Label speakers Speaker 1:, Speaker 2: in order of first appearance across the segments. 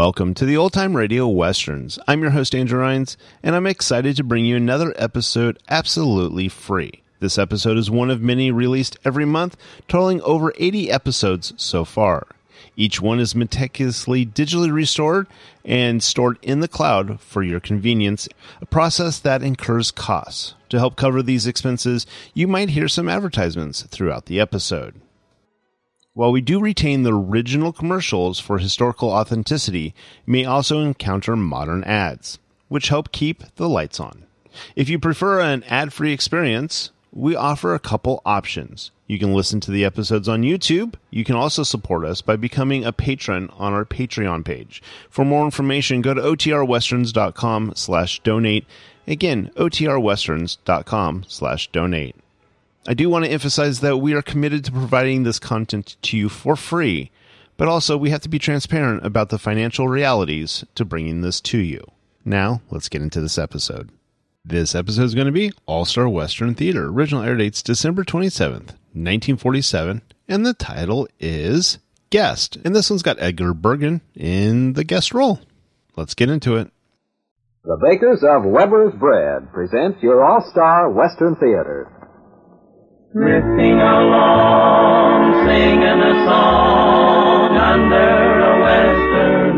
Speaker 1: Welcome to the Old Time Radio Westerns. I'm your host, Andrew Rhynes, and I'm excited to bring you another episode absolutely free. This episode is one of many released every month, totaling over 80 episodes so far. Each one is meticulously digitally restored and stored in the cloud for your convenience, a process that incurs costs. To help cover these expenses, you might hear some advertisements throughout the episode. While we do retain the original commercials for historical authenticity, you may also encounter modern ads, which help keep the lights on. If you prefer an ad-free experience, we offer a couple options. You can listen to the episodes on YouTube. You can also support us by becoming a patron on our Patreon page. For more information, go to otrwesterns.com/donate. Again, otrwesterns.com/donate. I do want to emphasize that we are committed to providing this content to you for free, but also we have to be transparent about the financial realities to bringing this to you. Now, let's get into this episode. This episode is going to be All-Star Western Theater. Original air dates December 27th, 1947, and the title is Guest. And this one's got Edgar Bergen in the guest role. Let's get into it.
Speaker 2: The bakers of Weber's Bread present your All-Star Western Theater.
Speaker 3: Drifting along, singing a song under a western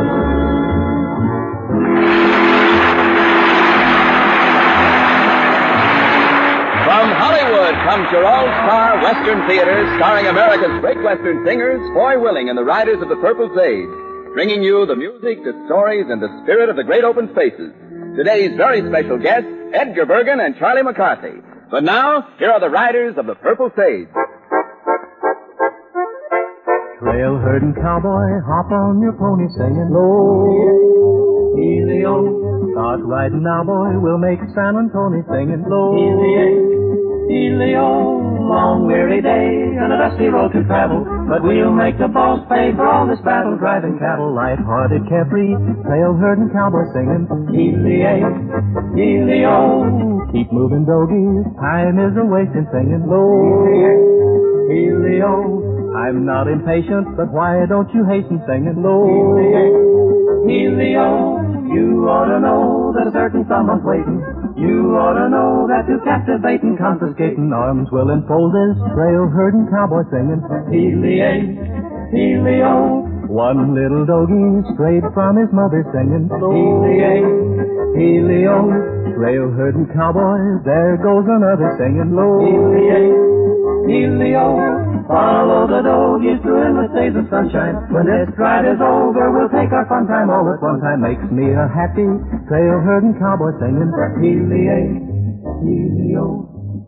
Speaker 3: moon. From Hollywood comes your all-star Western Theater, starring America's great Western singers, Foy Willing and the Riders of the Purple Sage, bringing you the music, the stories, and the spirit of the great open spaces. Today's very special guests, Edgar Bergen and Charlie McCarthy. But now, here are the Riders of the Purple Sage.
Speaker 4: Trail herding cowboy, hop on your pony singing low. Easy-o, start riding now, boy, we'll make San Antonio singing low. Easy-o, long weary day and a dusty road to travel, but we'll make the boss pay for all this battle, driving cattle, light-hearted, carefree, trail herding cowboy singing easy-o. Keep moving, doggies, time is a wasting singing low. Easy-o, I'm not impatient, but why don't you hasten singing low? Easy-o, you ought to know that a certain someone's waiting. You ought to know that to captivate and confiscating arms will enfold this trail herding cowboy singing Easy-o. One little doggie strayed from his mother singing Easy-o. Trail herding cowboy, there goes another singing low. Easy-o. Follow the doggies through endless days of sunshine. When this ride is over, we'll take our fun time all at one time. Makes me a happy trail herding cowboy singing Easy-o.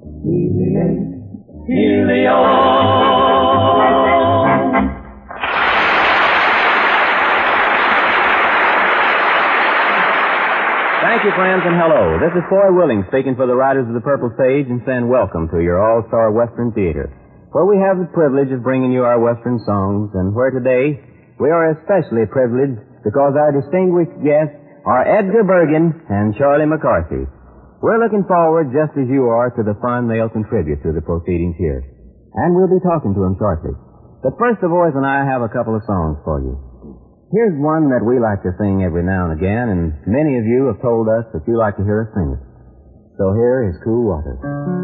Speaker 5: Thank you, friends, and hello. This is Foy Willing speaking for the Riders of the Purple Sage and saying welcome to your All-Star Western Theater, where we have the privilege of bringing you our Western songs, and where today we are especially privileged because our distinguished guests are Edgar Bergen and Charlie McCarthy. We're looking forward, just as you are, to the fun they'll contribute to the proceedings here. And we'll be talking to them shortly. But first, the boys and I have a couple of songs for you. Here's one that we like to sing every now and again, and many of you have told us that you like to hear us sing it. So here is Cool Water.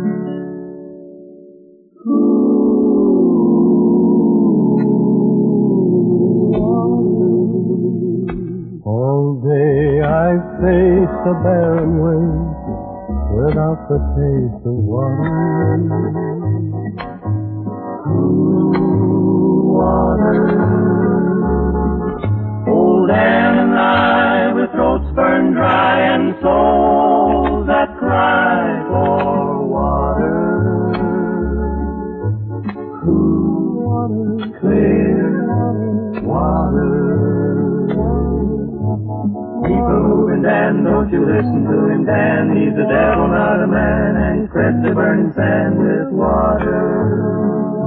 Speaker 4: All day I faced a barren waste without the taste of water. Cool water.
Speaker 3: Old Anne and I, with throats burned dry and souls that cry for water. Cool water, clear water. Keep a moving, Dan, don't you listen to him, Dan. He's the devil, not a man, and he spreads the burning sand with water.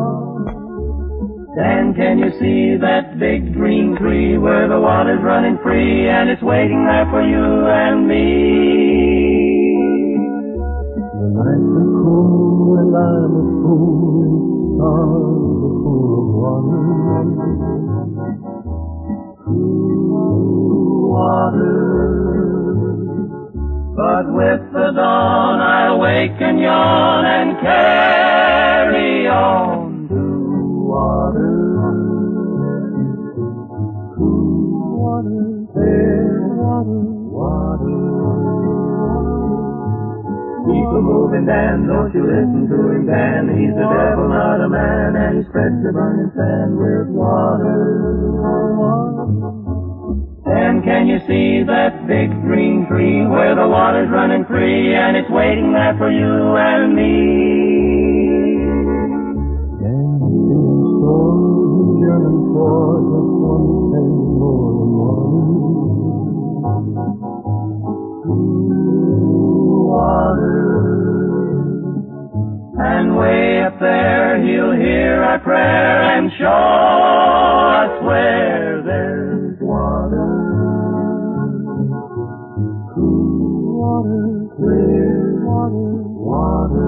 Speaker 3: Dan, can you see that big green tree where the water's running free and it's waiting there for you and me?
Speaker 4: The nights are cool and I'm a fool, a pool of water. Cool But with the dawn I'll wake and yawn and carry on to water. Cool water, clear water, water. Keep a moving, Dan, don't you listen to him, Dan. He's the devil, not a man, and he spreads the burning sand with water. And can you see that big green tree where the water's running free and it's waiting there for you and me? And he's so yearning for just one thing more and more. Water. And way up there he'll hear our prayer and show us where there's water. Clear water, water.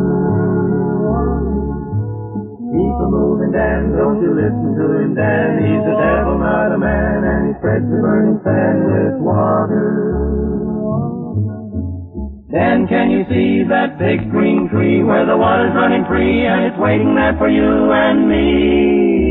Speaker 4: Keep a moving, Dan, don't you listen to him, Dan. He's the devil, not a man, and he spreads the burning sand with water. Dan, can you see that big green tree where the water's running free and it's waiting there for you and me?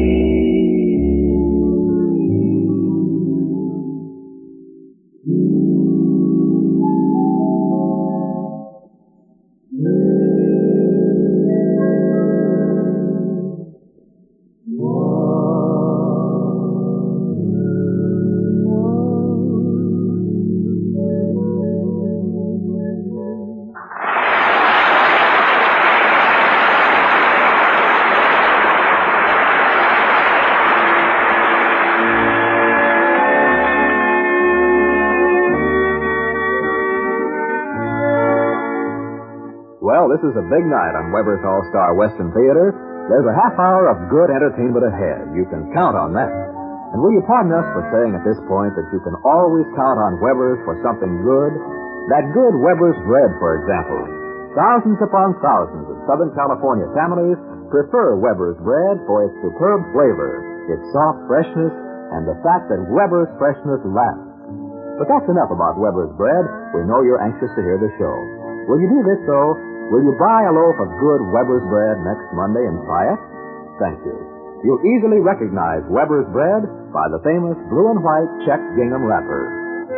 Speaker 2: Well, this is a big night on Weber's All-Star Western Theater. There's a half hour of good entertainment ahead. You can count on that. And will you pardon us for saying at this point that you can always count on Weber's for something good? That good Weber's bread, for example. Thousands upon thousands of Southern California families prefer Weber's bread for its superb flavor, its soft freshness, and the fact that Weber's freshness lasts. But that's enough about Weber's bread. We know you're anxious to hear the show. Will you do this, though? Will you buy a loaf of good Weber's bread next Monday and try it? Thank you. You'll easily recognize Weber's bread by the famous blue and white checked gingham wrapper.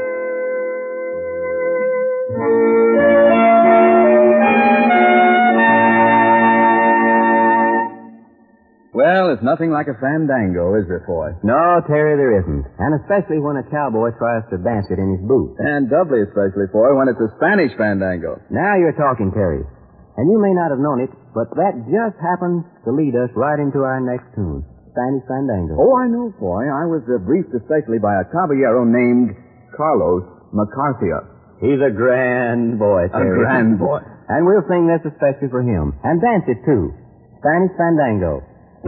Speaker 3: Well, it's nothing like a fandango, is there, Foy?
Speaker 5: No, Terry, there isn't. And especially when a cowboy tries to dance it in his boots.
Speaker 3: And doubly especially, Foy, when it's a Spanish fandango.
Speaker 5: Now you're talking, Terry. And you may not have known it, but that just happens to lead us right into our next tune, Spanish Fandango.
Speaker 3: Oh, I know, Foy. I was briefed especially by a caballero named Carlos Macarthia.
Speaker 5: He's a grand boy, Terry.
Speaker 3: A grand boy.
Speaker 5: And we'll sing this especially for him. And dance it, too. Spanish Fandango.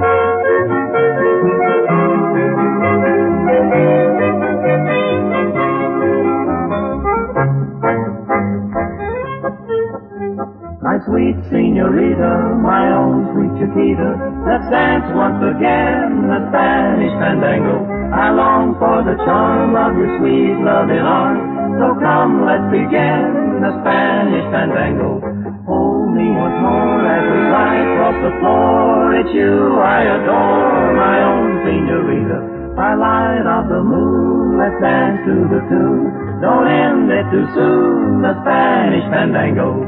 Speaker 4: My sweet senorita, my own sweet Chiquita, let's dance once again the Spanish Fandango. I long for the charm of your sweet loving arms, so come let's begin the Spanish Fandango. Hold me once more as we glide across the floor. It's you I adore, my own senorita. By light of the moon, let's dance to the tune. Don't end it too soon, the Spanish Fandango.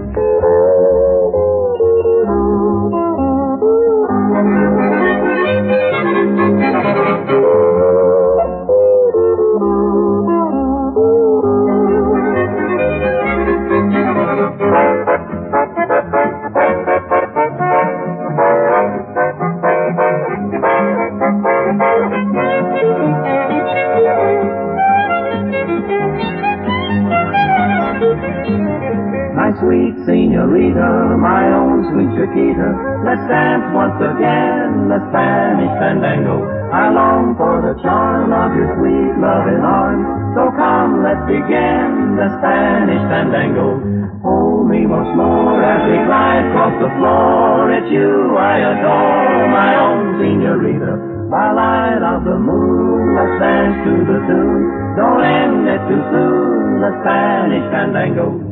Speaker 4: My sweet senorita, my own sweet Chiquita, let's dance once again the Spanish Fandango. I long for the charm of your sweet loving arms, so come let's begin the Spanish Fandango. Hold me once more as we glide across the floor. It's you I adore, my own senorita. By light of the moon, let's dance to the tune. Don't end end it too soon, the Spanish fandango.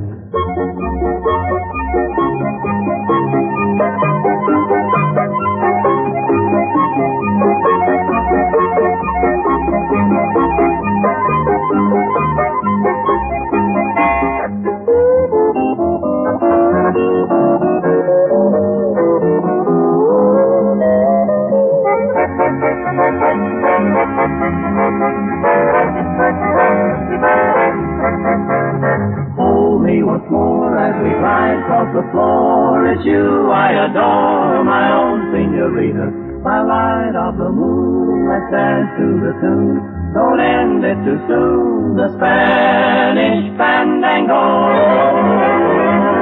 Speaker 4: Hold me once more as we glide across the floor. It's you I adore, my own senorita. By light of the moon, let's dance to the tune. Don't end it too soon, the Spanish fandango.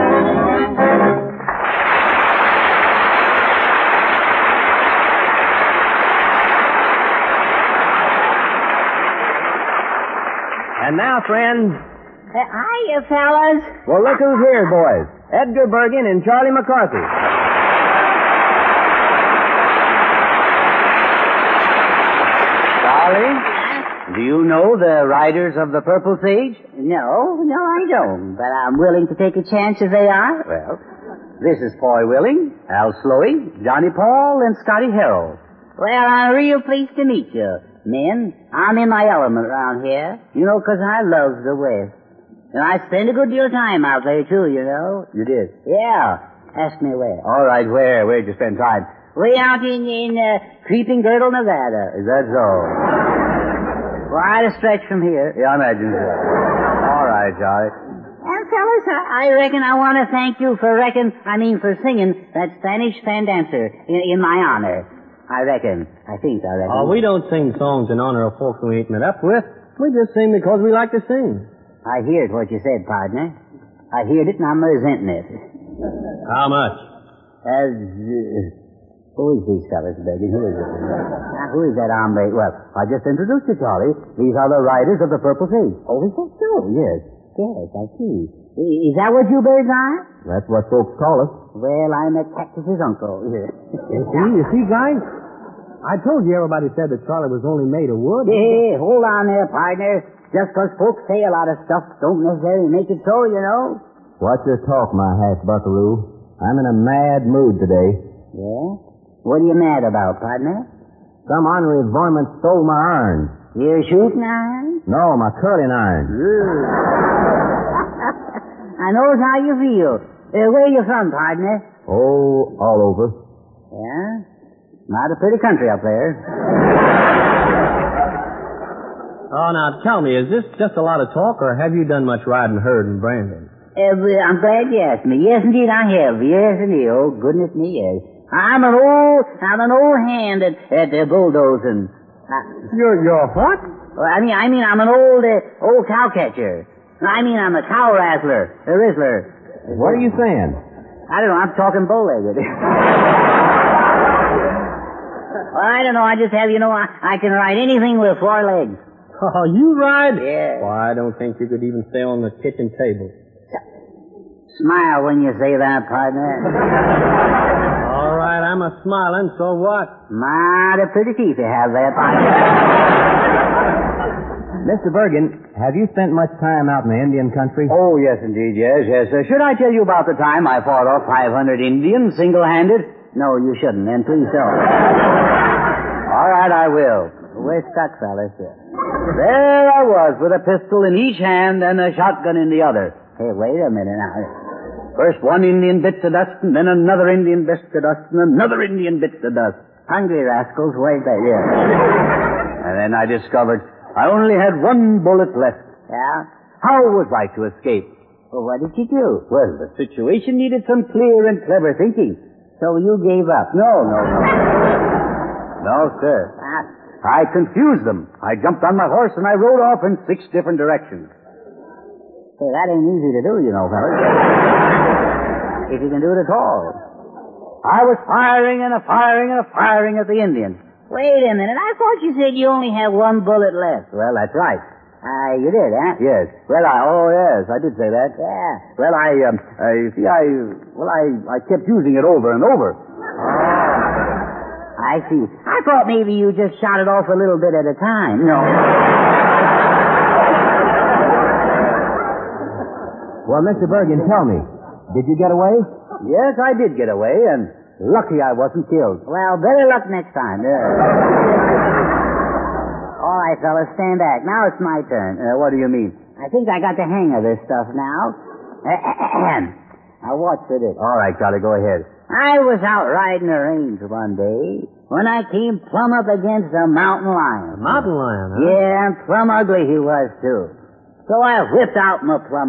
Speaker 5: And now, friends,
Speaker 6: Hiya, fellas.
Speaker 5: well, look who's here, boys. Edgar Bergen and Charlie McCarthy. Charlie, do you know the riders of the Purple Sage?
Speaker 6: No, I don't. But I'm willing to take a chance if they are.
Speaker 5: Well, this is Foy Willing, Al Sloey, Johnny Paul, and Scotty Harrell.
Speaker 6: Well, I'm real pleased to meet you, men. I'm in my element around here. You know, 'cause I love the West. And I spend a good deal of time out there, too, you know.
Speaker 5: You did?
Speaker 6: Yeah. Ask me where.
Speaker 5: All right, where? Where'd you spend time?
Speaker 6: Way out in Creeping Girdle, Nevada.
Speaker 5: Is that so?
Speaker 6: Quite a stretch from here.
Speaker 5: Yeah, I imagine so. All right, Charlie.
Speaker 6: Well, fellas, I reckon I want to thank you for singing that Spanish fandancer in my honor. I reckon.
Speaker 5: Oh, we don't sing songs in honor of folks we ain't met up with. We just sing because we like to sing.
Speaker 6: I heard what you said, partner. I heard it and I'm resenting it.
Speaker 5: How much?
Speaker 6: Who is these fellas, Bergen? Who is it? Who is that hombre? Well, I just introduced you, Charlie. These are the riders of the Purple Sage. Oh, is that so? Yes. Yes, I see. Is that what you birds are?
Speaker 5: That's what folks call us.
Speaker 6: Well, I'm a Cactus's uncle.
Speaker 7: You see, guys? I told you everybody said that Charlie was only made of wood.
Speaker 6: Hey, hold on there, partner. Just 'cause folks say a lot of stuff don't necessarily make it so, you know.
Speaker 5: Watch your talk, my half buckaroo. I'm in a mad mood today.
Speaker 6: Yeah? What are you mad about, partner?
Speaker 5: Some ornery varmint stole my iron.
Speaker 6: Your shooting iron?
Speaker 5: No, my curling iron.
Speaker 6: I knows how you feel. Where you from, partner?
Speaker 5: Oh, all over.
Speaker 6: Yeah? Not a pretty country up there.
Speaker 7: Oh, now tell me, is this just a lot of talk, or have you done much riding herd in Brandon?
Speaker 6: I'm glad you asked me. Yes, indeed, I have. Yes, indeed. Oh, goodness me, yes. I'm an old hand at bulldozing.
Speaker 7: You're what?
Speaker 6: Well, I mean, I'm an old cow catcher. I mean, I'm a cow rattler, a rizzler.
Speaker 5: What are you saying?
Speaker 6: I don't know. I'm talking bow-legged. Well, I don't know. I just have, I can ride anything with 4 legs.
Speaker 7: Oh, you ride?
Speaker 6: Yeah.
Speaker 7: Well, I don't think you could even stay on the kitchen table.
Speaker 6: Smile when you say that, partner.
Speaker 7: All right, I'm a smiling, so what?
Speaker 6: Mighty pretty teeth you have there, partner.
Speaker 5: Mr. Bergen, have you spent much time out in the Indian country?
Speaker 2: Oh, yes, indeed, yes. Should I tell you about the time I fought off 500 Indians single-handed?
Speaker 6: No, you shouldn't, and please don't.
Speaker 2: All right, I will.
Speaker 6: We're stuck, fellas.
Speaker 2: There I was with a pistol in each hand and a shotgun in the other.
Speaker 6: Hey, wait a minute now.
Speaker 2: First one Indian bit to dust, and then another Indian bit to dust, and another Indian bit to dust.
Speaker 6: Hungry rascals, wait there.
Speaker 2: Yeah. And then I discovered I only had 1 bullet left.
Speaker 6: Yeah?
Speaker 2: How was I to escape?
Speaker 6: Well, what did you do?
Speaker 2: Well, the situation needed some clear and clever thinking.
Speaker 6: So you gave up?
Speaker 2: No. No, sir. I confused them. I jumped on my horse and I rode off in 6 different directions.
Speaker 6: Hey, that ain't easy to do, fellas. If you can do it at all.
Speaker 2: I was firing and firing at the Indians.
Speaker 6: Wait a minute. I thought you said you only had 1 bullet left.
Speaker 2: Well, that's right.
Speaker 6: You did, huh?
Speaker 2: Yes. Well, yes, I did say that.
Speaker 6: Yeah.
Speaker 2: Well, I kept using it over and over.
Speaker 6: I see. I thought maybe you just shot it off a little bit at a time.
Speaker 2: No.
Speaker 5: Well, Mr. Bergen, tell me, did you get away?
Speaker 6: Yes, I did get away, and lucky I wasn't killed. Well, better luck next time. All right, fellas, stand back. Now it's my turn. What do you mean? I think I got the hang of this stuff now. Now, watch for this. All right, Charlie, go ahead. I was out riding the range one day when I came plumb up against a mountain lion.
Speaker 7: A mountain lion, huh?
Speaker 6: Yeah, and plumb ugly he was, too. So I whipped out my my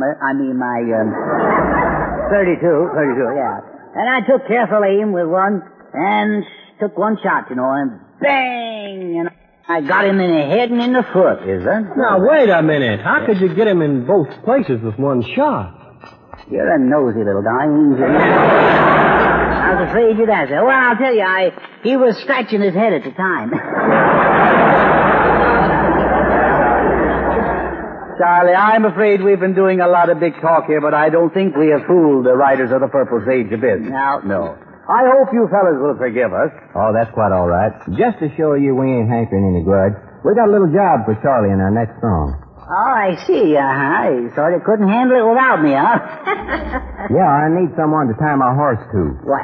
Speaker 6: 32, yeah. And I took careful aim with one and took one shot, and bang! And I got him in the head and in the foot, is that?
Speaker 7: Now, wait a minute. How could you get him in both places with one shot?
Speaker 6: You're a nosy little guy, ain't you? I was afraid you'd ask that. Well, I'll tell you, he was scratching his head at the time. Charlie, I'm afraid we've been doing a lot of big talk here, but I don't think we have fooled the riders of the Purple Sage a bit. No. I hope you fellas will forgive us.
Speaker 5: Oh, that's quite all right. Just to show you we ain't hankering any grudge, we got a little job for Charlie in our next song.
Speaker 6: Oh, I see. He sort of couldn't handle it without me, huh?
Speaker 5: Yeah, I need someone to tie my horse to.
Speaker 6: Why?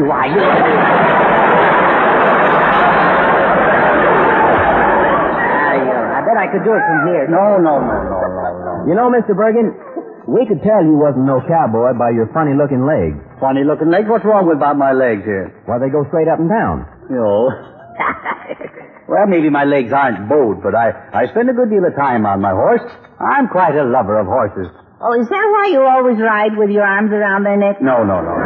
Speaker 6: I bet I could do it from here. No.
Speaker 5: You know, Mr. Bergen, we could tell you wasn't no cowboy by your funny-looking legs.
Speaker 6: Funny-looking legs? What's wrong about my legs here?
Speaker 5: Why, they go straight up and down.
Speaker 6: No. Well, maybe my legs aren't bowed, but I spend a good deal of time on my horse. I'm quite a lover of horses. Oh, is that why you always ride with your arms around their neck? No.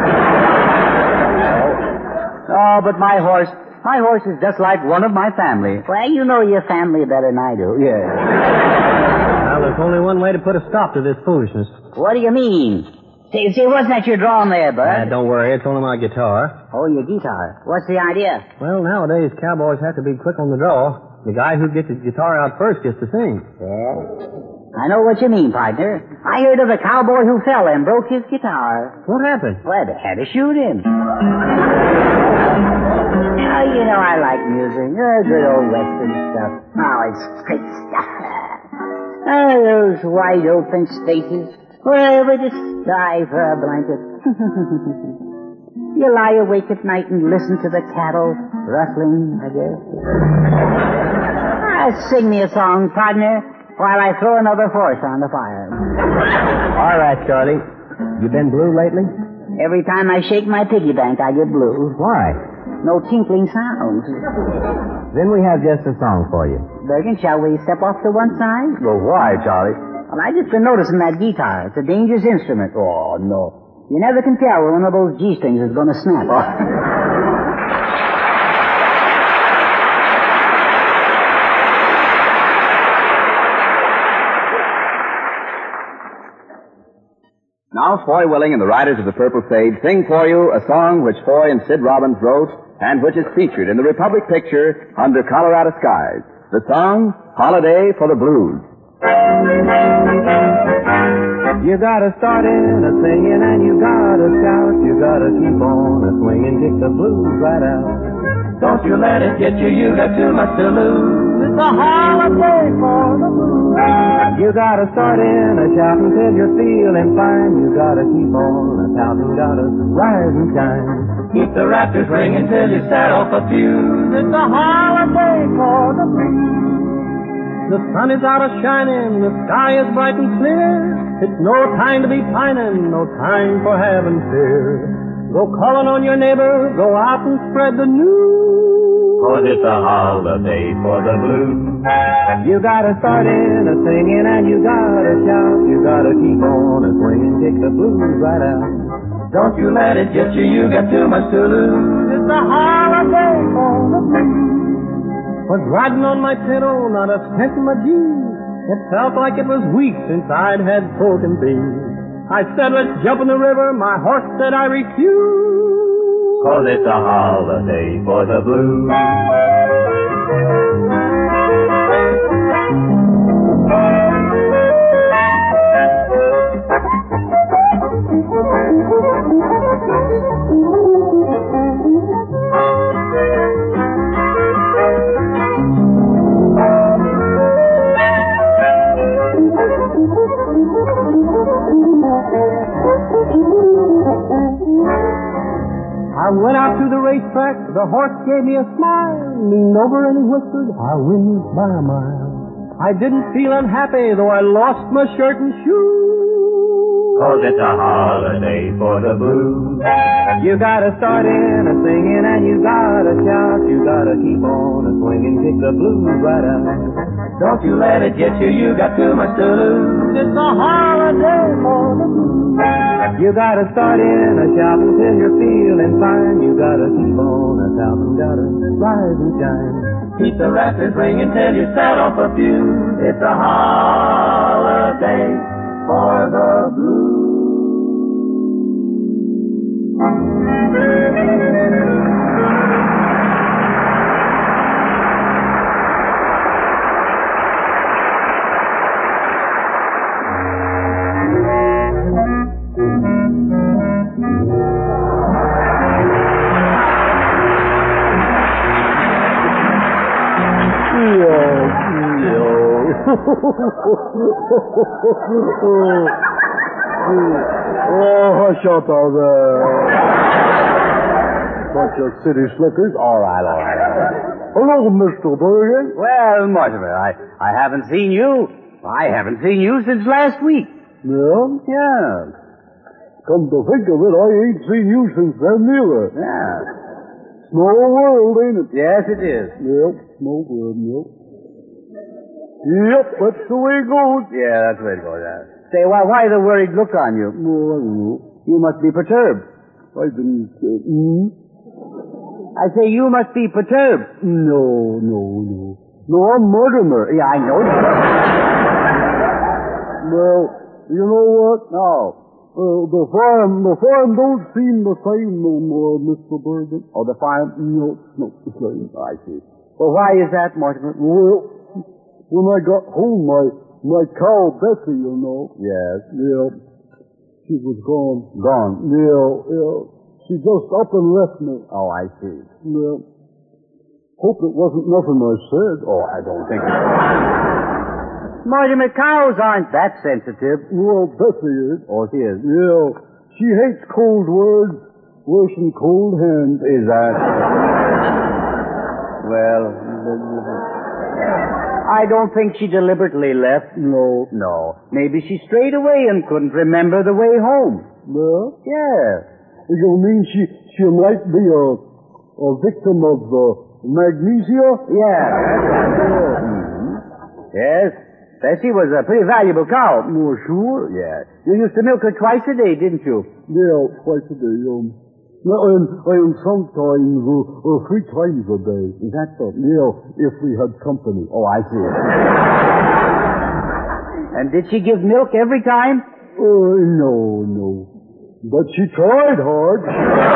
Speaker 6: Oh, but my horse is just like one of my family. Well, you know your family better than I do. Yeah.
Speaker 7: Well, there's only one way to put a stop to this foolishness.
Speaker 6: What do you mean? See, wasn't that your drawing there, Bud?
Speaker 7: Don't worry, it's only my guitar.
Speaker 6: Oh, your guitar. What's the idea?
Speaker 7: Well, nowadays, cowboys have to be quick on the draw. The guy who gets his guitar out first gets to sing.
Speaker 6: Yeah. I know what you mean, partner. I heard of a cowboy who fell and broke his guitar.
Speaker 7: What happened?
Speaker 6: Well, they had to shoot him. Oh, I like music. Good old Western stuff. Oh, it's great stuff. Oh, those wide open spaces. Wherever the sky for a blanket. You lie awake at night and listen to the cattle rustling, I guess. Sing me a song, partner, while I throw another horse on the fire.
Speaker 5: All right, Charlie. You been blue lately?
Speaker 6: Every time I shake my piggy bank, I get blue.
Speaker 5: Why?
Speaker 6: No tinkling sounds.
Speaker 5: Then we have just a song for you.
Speaker 6: Bergen, shall we step off to one side?
Speaker 2: Well, why, Charlie?
Speaker 6: Well, I just been noticing that guitar. It's a dangerous instrument. Oh, no. You never can tell when one of those G-strings is going to snap.
Speaker 3: Now, Foy Willing and the Riders of the Purple Sage sing for you a song which Foy and Sid Robbins wrote and which is featured in the Republic picture Under Colorado Skies. The song, Holiday for the Blues.
Speaker 4: You gotta start in a singing and you gotta shout. You gotta keep on a swinging, kick the blues right out. Don't you let it get you, you got too much to lose. It's a holiday for the blues. You gotta start in a shouting till you're feeling fine. You gotta keep on a shouting, gotta rise and shine. Keep the rafters ringing till you set off a fuse. It's a holiday for the blues. The sun is out a-shining, the sky is bright and clear. It's no time to be pining, no time for having fear. Go calling on your neighbor, go out and spread the news. 'Cause it's a holiday for the blues. You gotta start in a singing and you gotta shout. You gotta keep on a swinging, kick the blues right out. Don't you let it get you, you got too much to lose. It's a holiday for the blues. Was riding on my pinto, not a cent in my jeans. It felt like it was weeks since I'd had pork and beans. I said, let's jump in the river. My horse said I refuse. 'Cause it's a holiday for the blues.
Speaker 7: I went out to the racetrack, the horse gave me a smile, leaned over and he whispered, I win by a mile. I didn't feel unhappy, though I lost my shirt and shoes.
Speaker 4: 'Cause it's a holiday for the blues.
Speaker 5: You gotta start in a singing and you gotta shout. You gotta keep on a swinging, kick the blues right out.
Speaker 4: Don't you let it get you, you got too much to lose.
Speaker 7: It's a holiday for the blues.
Speaker 5: You gotta start in a shouting till you're feeling fine. You gotta keep on a shouting, gotta rise and shine.
Speaker 4: Keep the rafters ringing till you set off a fuse. It's a holiday for the blues.
Speaker 8: Oh, hush up out there. Bunch of city slickers.
Speaker 6: All right.
Speaker 8: Hello, Mr. Bergen.
Speaker 6: Well, Mortimer, I haven't seen you. I haven't seen you since last week.
Speaker 8: Yeah?
Speaker 6: Yeah.
Speaker 8: Come to think of it, I ain't seen you since then neither.
Speaker 6: Yeah.
Speaker 8: Small world, ain't it?
Speaker 6: Yes, it is.
Speaker 8: Yep, small world, yep. Yep, that's the way it goes.
Speaker 6: Yeah, that's the way it goes. Say, why the worried look on you?
Speaker 8: Oh, I don't know.
Speaker 6: You must be perturbed.
Speaker 8: I didn't
Speaker 6: I say you must be perturbed.
Speaker 8: No. No, I'm Mortimer.
Speaker 6: Yeah, I know that.
Speaker 8: Well, you know what?
Speaker 6: No.
Speaker 8: The farm don't seem the same no more, Mr. Bergen.
Speaker 6: Oh, the farm?
Speaker 8: No, it's not the same.
Speaker 6: I see. Well, why is that, Mortimer?
Speaker 8: Well, when I got home, my cow, Bessie, you know.
Speaker 6: Yes.
Speaker 8: Yeah. She was gone.
Speaker 6: Gone?
Speaker 8: Yeah. She just up and left me.
Speaker 6: Oh, I see.
Speaker 8: Yeah. Hope it wasn't nothing I said.
Speaker 6: Oh, I don't think so. Mortimer, cows aren't that sensitive.
Speaker 8: Well, Bessie is.
Speaker 6: Oh, she is?
Speaker 8: Yeah. She hates cold words worse than cold hands.
Speaker 6: Is that? Well, I don't think she deliberately left.
Speaker 8: No.
Speaker 6: Maybe she strayed away and couldn't remember the way home.
Speaker 8: Yeah?
Speaker 6: Yeah.
Speaker 8: You mean she might be a victim of magnesia?
Speaker 6: Yeah. Yes. Bessie was a pretty valuable cow.
Speaker 8: Oh, sure.
Speaker 6: Yeah. You used to milk her twice a day, didn't you?
Speaker 8: Yeah, twice a day. And sometimes 3 times a day.
Speaker 6: Is that so?
Speaker 8: Yeah, if we had company.
Speaker 6: Oh, I see. And did she give milk every time?
Speaker 8: No. But she tried hard.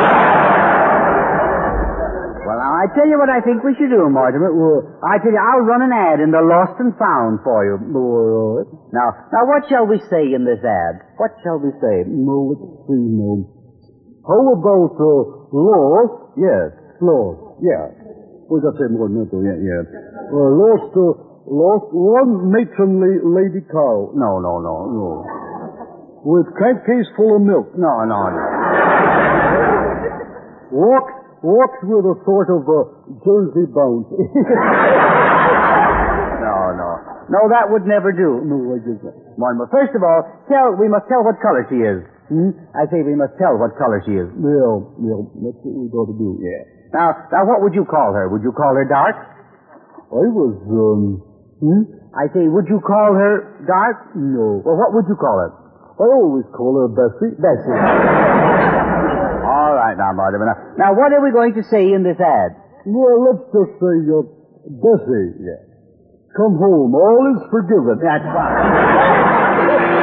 Speaker 6: Well, now, I tell you what I think we should do, Mortimer. I tell you, I'll run an ad in the Lost and Found for you.
Speaker 8: All right.
Speaker 6: Now, what shall we say in this ad? What shall we say?
Speaker 8: No, let's see, no. How about, lost?
Speaker 6: Yes.
Speaker 8: Lost.
Speaker 6: Yeah.
Speaker 8: Well, that's it, more than that,
Speaker 6: Yeah.
Speaker 8: Lost one matronly lady cow.
Speaker 6: No.
Speaker 8: With crankcase full of milk.
Speaker 6: No.
Speaker 8: Walks with a sort of Jersey bounce.
Speaker 6: No, that would never do.
Speaker 8: No, I guess not.
Speaker 6: Mortimer, first of all, we must tell what color she is. I say we must tell what color she is.
Speaker 8: Yeah, that's what we got to do.
Speaker 6: Yeah. Now, what would you call her? Would you call her dark?
Speaker 8: I was,
Speaker 6: I say, would you call her dark?
Speaker 8: No.
Speaker 6: Well, what would you call her?
Speaker 8: I always call her Bessie.
Speaker 6: Bessie. All right, now, Mortimer. Now, what are we going to say in this ad?
Speaker 8: Well, let's just say, Bessie.
Speaker 6: Yeah.
Speaker 8: Come home. All is forgiven.
Speaker 6: That's fine.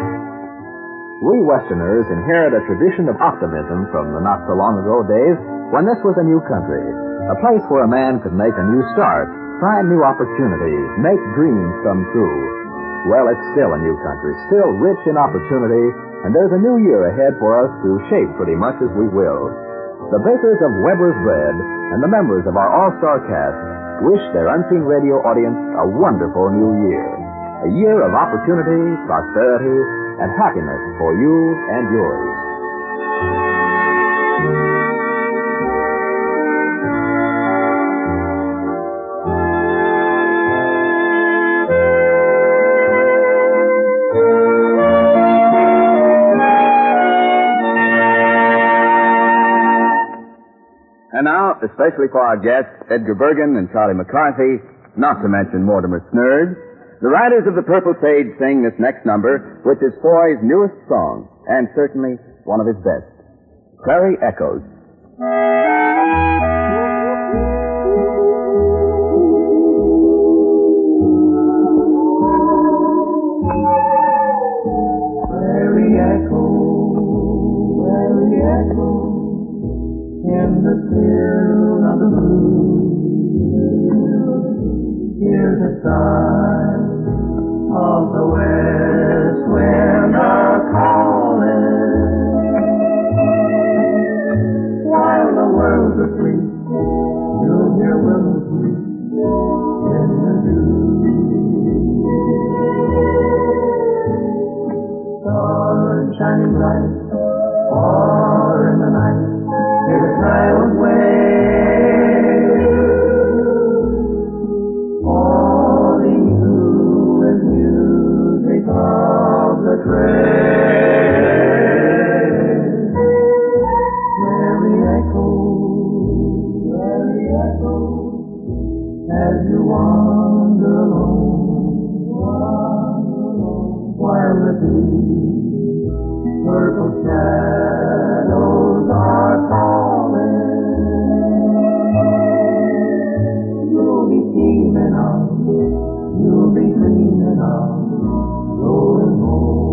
Speaker 2: We Westerners inherit a tradition of optimism from the not-so-long-ago days when this was a new country, a place where a man could make a new start, find new opportunities, make dreams come true. Well, it's still a new country, still rich in opportunity, and there's a new year ahead for us to shape pretty much as we will. The bakers of Weber's Bread and the members of our all-star cast wish their unseen radio audience a wonderful new year. A year of opportunity, prosperity, and happiness for you and yours.
Speaker 3: And now, especially for our guests, Edgar Bergen and Charlie McCarthy, not to mention Mortimer Snerd, the Riders of the Purple Sage sing this next number, which is Foy's newest song, and certainly one of his best, Prairie Echoes.
Speaker 4: Prairie echo, in the still of the moon, hear the sigh of the west wind a-calling. While the world's asleep, you'll hear willows weep in the dew. Stars shining bright, far in the night, hear the silent wave, falling through with music of the train. Very echo, as you wander alone, while the deep purple shadows are falling. You'll be dreaming of going home.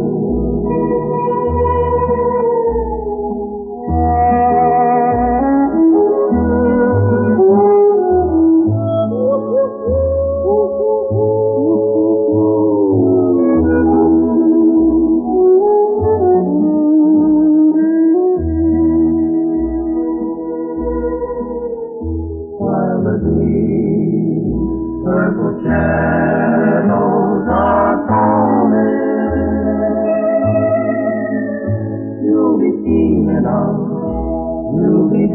Speaker 4: While the deep purple shadows are falling, you'll be dreaming of going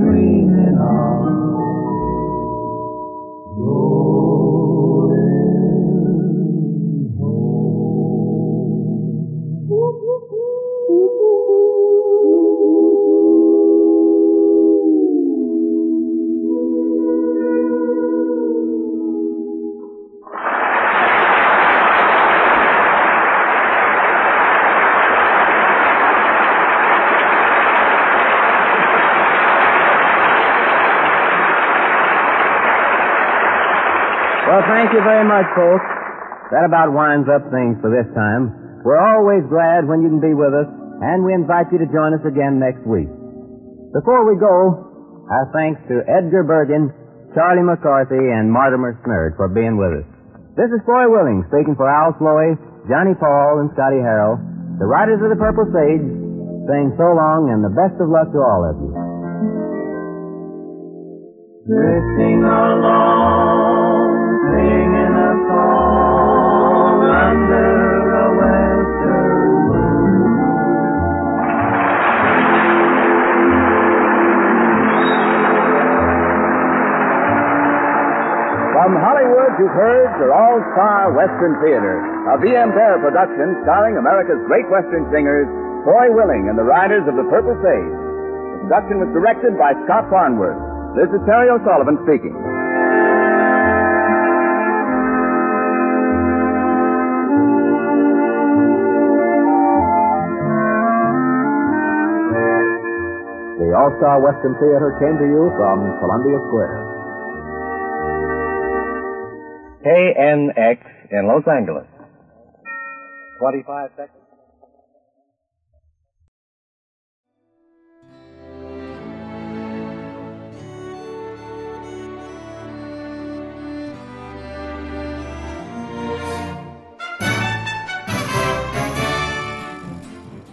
Speaker 5: Well, thank you very much, folks. That about winds up things for this time. We're always glad when you can be with us, and we invite you to join us again next week. Before we go, our thanks to Edgar Bergen, Charlie McCarthy, and Mortimer Snerd for being with us. This is Foy Willing speaking for Al Sloey, Johnny Paul, and Scotty Harrell, the Riders of the Purple Sage, saying so long and the best of luck to all of you.
Speaker 4: Drifting along, singing a song under a western moon.
Speaker 3: From Hollywood, you've heard your all-star Western Theater, a V.M. Bear production starring America's great Western singers, Foy Willing and the Riders of the Purple Sage. The production was directed by Scott Farnworth. This is Terry O'Sullivan speaking.
Speaker 2: The All-Star Western Theater came to you from Columbia Square.
Speaker 9: KNX in Los Angeles. 25 seconds.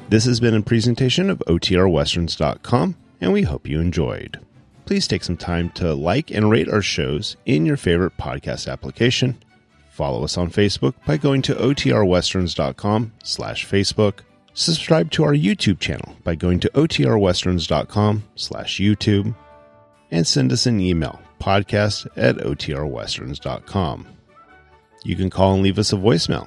Speaker 1: This has been a presentation of OTRWesterns.com, and we hope you enjoyed. Please take some time to like and rate our shows in your favorite podcast application. Follow us on Facebook by going to OTRWesterns.com/Facebook. Subscribe to our YouTube channel by going to OTRWesterns.com/YouTube. And send us an email, podcast@OTRWesterns.com. You can call and leave us a voicemail,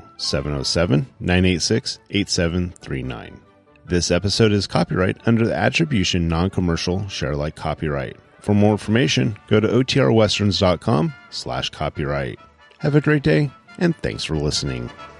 Speaker 1: 707-986-8739. This episode is copyright under the Attribution Non-Commercial Share Alike copyright. For more information, go to OTRWesterns.com/copyright. Have a great day, and thanks for listening.